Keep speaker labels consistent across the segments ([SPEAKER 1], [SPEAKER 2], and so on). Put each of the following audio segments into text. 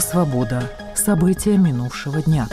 [SPEAKER 1] «Свобода». События минувшего дня.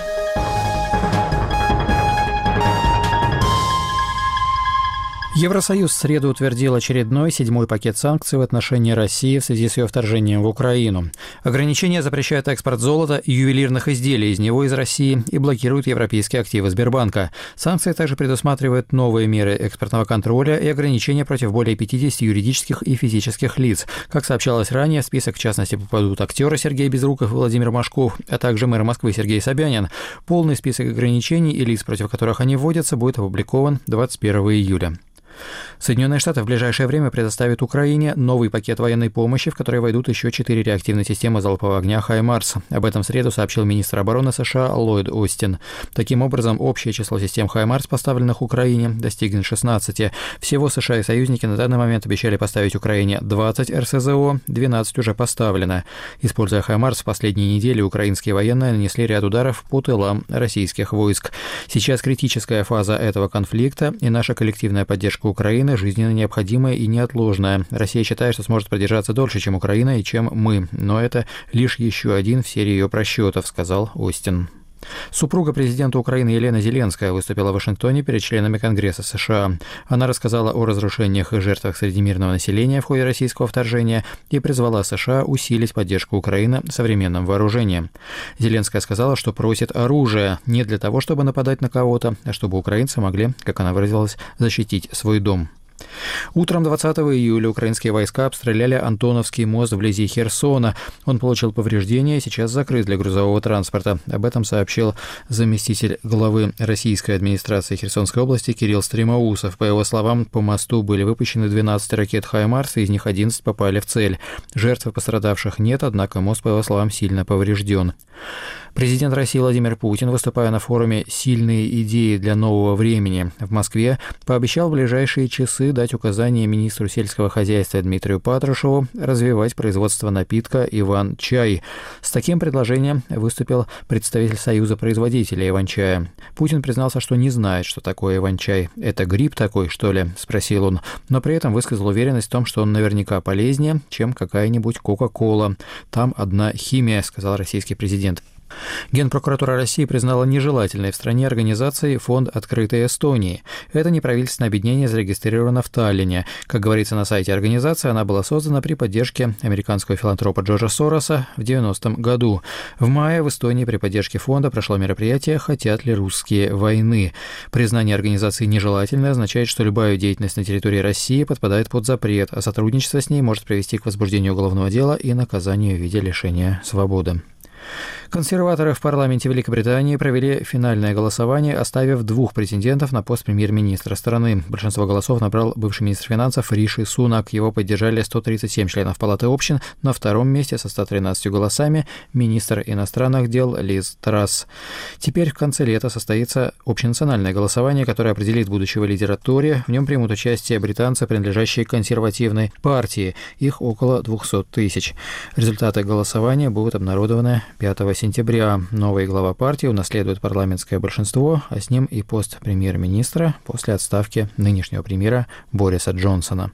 [SPEAKER 2] Евросоюз в среду утвердил очередной 7-й пакет санкций в отношении России в связи с ее вторжением в Украину. Ограничения запрещают экспорт золота и ювелирных изделий из него из России и блокируют европейские активы Сбербанка. Санкции также предусматривают новые меры экспортного контроля и ограничения против более 50 юридических и физических лиц. Как сообщалось ранее, в список в частности попадут актеры Сергей Безруков и Владимир Машков, а также мэр Москвы Сергей Собянин. Полный список ограничений и лиц, против которых они вводятся, будет опубликован 21 июля. Соединенные Штаты в ближайшее время предоставят Украине новый пакет военной помощи, в который войдут еще 4 реактивные системы залпового огня «Хаймарс». Об этом в среду сообщил министр обороны США Ллойд Остин. Таким образом, общее число систем «Хаймарс», поставленных Украине, достигнет 16. Всего США и союзники на данный момент обещали поставить Украине 20 РСЗО, 12 уже поставлено. Используя «Хаймарс», в последние недели украинские военные нанесли ряд ударов по тылам российских войск. Сейчас критическая фаза этого конфликта, и наша коллективная поддержка Украины жизненно необходимая и неотложная. Россия считает, что сможет продержаться дольше, чем Украина и чем мы, но это лишь еще один в серии ее просчетов, сказал Остин. Супруга президента Украины Елена Зеленская выступила в Вашингтоне перед членами Конгресса США. Она рассказала о разрушениях и жертвах среди мирного населения в ходе российского вторжения и призвала США усилить поддержку Украины современным вооружением. Зеленская сказала, что просит оружия не для того, чтобы нападать на кого-то, а чтобы украинцы могли, как она выразилась, защитить свой дом. Утром 20 июля украинские войска обстреляли Антоновский мост вблизи Херсона. Он получил повреждения и сейчас закрыт для грузового транспорта. Об этом сообщил заместитель главы российской администрации Херсонской области Кирилл Стремоусов. По его словам, по мосту были выпущены 12 ракет «Хаймарс», из них 11 попали в цель. Жертв и пострадавших нет, однако мост, по его словам, сильно поврежден. Президент России Владимир Путин, выступая на форуме «Сильные идеи для нового времени» в Москве, пообещал в ближайшие часы дать указание министру сельского хозяйства Дмитрию Патрушеву развивать производство напитка «Иван-чай». С таким предложением выступил представитель Союза производителей Иван-чая. Путин признался, что не знает, что такое Иван-чай. «Это гриб такой, что ли?» – спросил он. Но при этом высказал уверенность в том, что он наверняка полезнее, чем какая-нибудь Кока-кола. «Там одна химия», – сказал российский президент. Генпрокуратура России признала нежелательной в стране организацией фонд «Открытой Эстонии». Это неправительственное объединение зарегистрировано в Таллине. Как говорится на сайте организации, она была создана при поддержке американского филантропа Джорджа Сороса в 90-м году. В мае в Эстонии при поддержке фонда прошло мероприятие «Хотят ли русские войны?». Признание организации нежелательной означает, что любая деятельность на территории России подпадает под запрет, а сотрудничество с ней может привести к возбуждению уголовного дела и наказанию в виде лишения свободы. Консерваторы в парламенте Великобритании провели финальное голосование, оставив 2 претендентов на пост премьер-министра страны. Большинство голосов набрал бывший министр финансов Риши Сунак. Его поддержали 137 членов Палаты общин. На втором месте со 113 голосами министр иностранных дел Лиз Трасс. Теперь в конце лета состоится общенациональное голосование, которое определит будущего лидера Тори. В нем примут участие британцы, принадлежащие консервативной партии. Их около 200 тысяч. Результаты голосования будут обнародованы 5 сентября. Новый глава партии унаследует парламентское большинство, а с ним и пост премьер-министра после отставки нынешнего премьера Бориса Джонсона.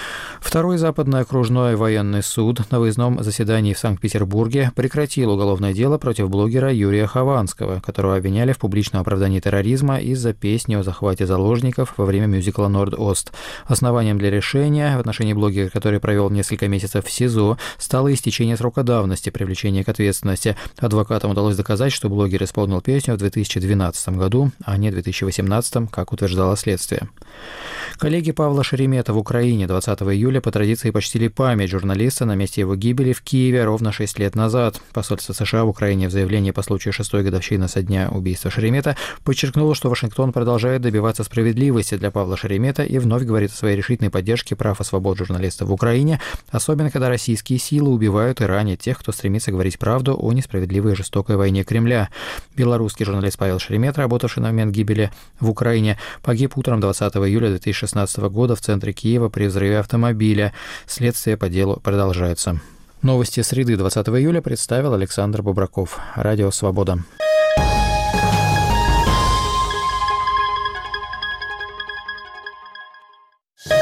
[SPEAKER 2] Второй западный окружной военный суд на выездном заседании в Санкт-Петербурге прекратил уголовное дело против блогера Юрия Хованского, которого обвиняли в публичном оправдании терроризма из-за песни о захвате заложников во время мюзикла «Норд-Ост». Основанием для решения в отношении блогера, который провел несколько месяцев в СИЗО, стало истечение срока давности привлечения к ответственности. Адвокатам удалось доказать, что блогер исполнил песню в 2012 году, а не 2018, как утверждало следствие. Коллеги Павла Шеремета в Украине 20 июля по традиции почтили память журналиста на месте его гибели в Киеве ровно 6 лет назад. Посольство США в Украине в заявлении по случаю 6-й годовщины со дня убийства Шеремета подчеркнуло, что Вашингтон продолжает добиваться справедливости для Павла Шеремета и вновь говорит о своей решительной поддержке прав и свобод журналистов в Украине, особенно когда российские силы убивают и ранят тех, кто стремится говорить правду о несправедливой и жестокой войне Кремля. Белорусский журналист Павел Шеремет, работавший на момент гибели в Украине, погиб утром 20 июля 2016 года в центре Киева при взрыве автомобиля. Следствие по делу продолжается. Новости среды 20 июля представил Александр Бобраков. Радио «Свобода».